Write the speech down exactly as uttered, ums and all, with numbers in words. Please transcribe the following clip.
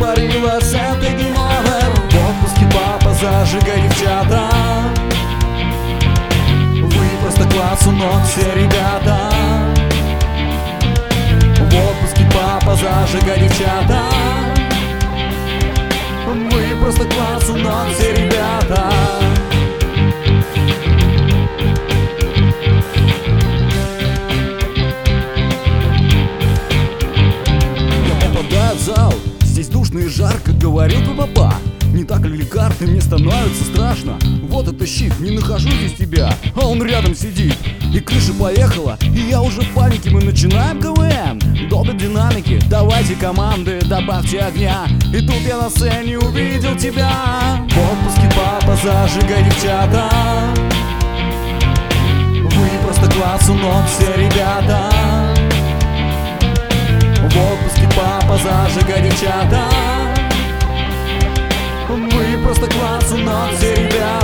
говорила Санта Гимовер. В отпуске папа, зажигай, девчата. Вы просто класс, у ног все ребята. В отпуске папа, зажигай, девчата. Вы просто класс, у ног все ребята. Зал. Здесь душно и жарко, говорил твой папа. Не так ли карты, мне становится страшно. Вот это щит, не нахожу здесь тебя. А он рядом сидит, и крыша поехала. И я уже в панике, мы начинаем КВН. Долго динамики, давайте команды, добавьте огня. И тут я на сцене увидел тебя. В отпуске папа, зажигай, девчата. Вы просто класс, у ног все ребята. В отпуске папа, зажигай, девчата. Вы просто класс, у нас все ребята.